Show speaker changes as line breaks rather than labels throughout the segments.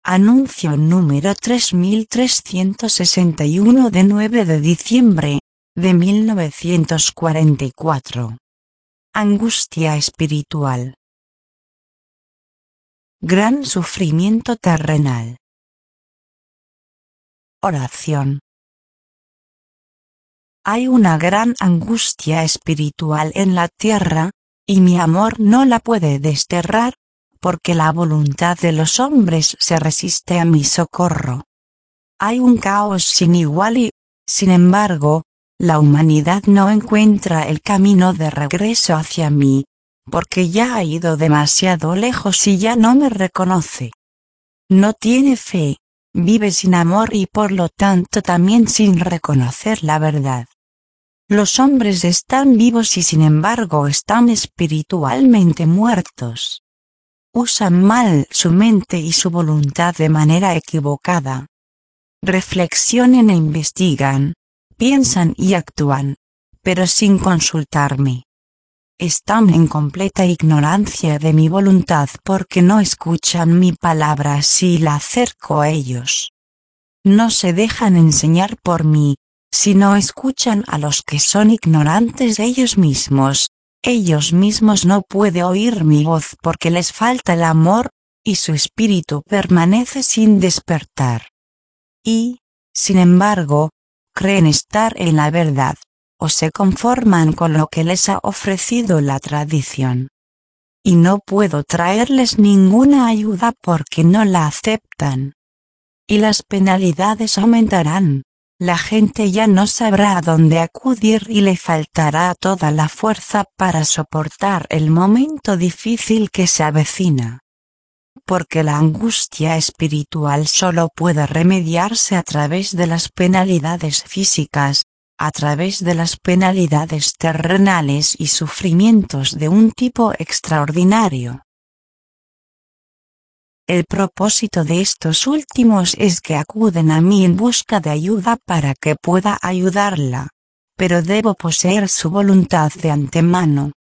Anuncio número 3361 de 9 de diciembre de 1944. Angustia espiritual. Gran sufrimiento terrenal. Oración. Hay una gran angustia espiritual en la tierra, y mi amor no la puede desterrar, porque la voluntad de los hombres se resiste a mi socorro. Hay un caos sin igual y, sin embargo, la humanidad no encuentra el camino de regreso hacia mí, porque ya ha ido demasiado lejos y ya no me reconoce. No tiene fe, vive sin amor y por lo tanto también sin reconocer la verdad. Los hombres están vivos y sin embargo están espiritualmente muertos. Usan mal su mente y su voluntad de manera equivocada. Reflexionan e investigan, piensan y actúan, pero sin consultarme. Están en completa ignorancia de mi voluntad porque no escuchan mi palabra si la acerco a ellos. No se dejan enseñar por mí, sino escuchan a los que son ignorantes de ellos mismos. Ellos mismos no pueden oír mi voz porque les falta el amor, y su espíritu permanece sin despertar. Y, sin embargo, creen estar en la verdad, o se conforman con lo que les ha ofrecido la tradición. Y no puedo traerles ninguna ayuda porque no la aceptan. Y las penalidades aumentarán. La gente ya no sabrá a dónde acudir y le faltará toda la fuerza para soportar el momento difícil que se avecina. Porque la angustia espiritual solo puede remediarse a través de las penalidades físicas, a través de las penalidades terrenales y sufrimientos de un tipo extraordinario. El propósito de estos últimos es que acuden a mí en busca de ayuda para que pueda ayudarla, pero debo poseer su voluntad de antemano.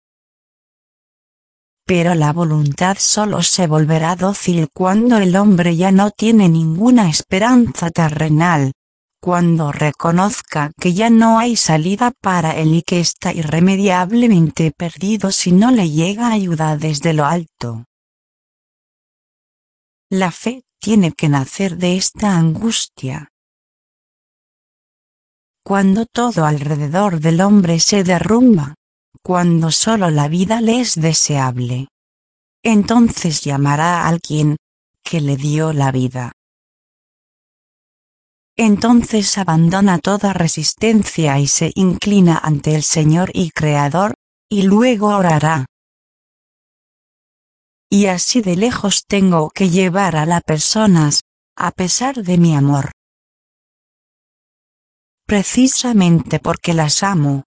Pero la voluntad solo se volverá dócil cuando el hombre ya no tiene ninguna esperanza terrenal, cuando reconozca que ya no hay salida para él y que está irremediablemente perdido si no le llega ayuda desde lo alto. La fe tiene que nacer de esta angustia. Cuando todo alrededor del hombre se derrumba, cuando solo la vida le es deseable, entonces llamará a alguien que le dio la vida. Entonces abandona toda resistencia y se inclina ante el Señor y Creador, y luego orará. Y así de lejos tengo que llevar a las personas, a pesar de mi amor. Precisamente porque las amo.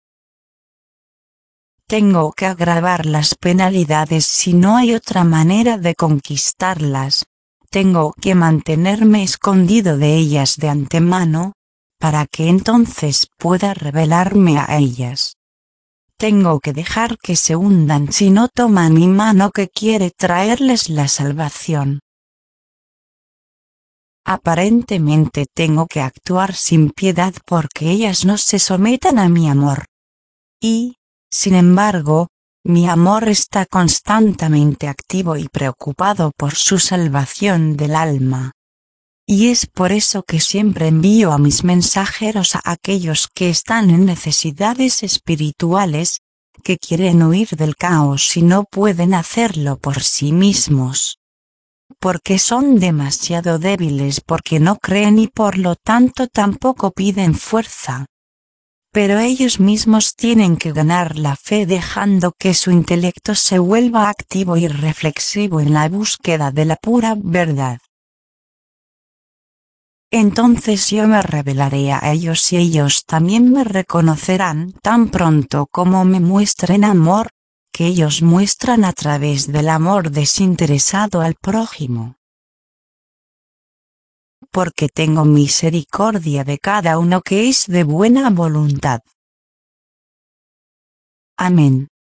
Tengo que agravar las penalidades si no hay otra manera de conquistarlas. Tengo que mantenerme escondido de ellas de antemano, para que entonces pueda revelarme a ellas. Tengo que dejar que se hundan si no toman mi mano que quiere traerles la salvación. Aparentemente tengo que actuar sin piedad porque ellas no se sometan a mi amor. Y, sin embargo, mi amor está constantemente activo y preocupado por su salvación del alma. Y es por eso que siempre envío a mis mensajeros a aquellos que están en necesidades espirituales, que quieren huir del caos y no pueden hacerlo por sí mismos. Porque son demasiado débiles porque no creen y por lo tanto tampoco piden fuerza. Pero ellos mismos tienen que ganar la fe dejando que su intelecto se vuelva activo y reflexivo en la búsqueda de la pura verdad. Entonces yo me revelaré a ellos y ellos también me reconocerán tan pronto como me muestren amor, que ellos muestran a través del amor desinteresado al prójimo. Porque tengo misericordia de cada uno que es de buena voluntad. Amén.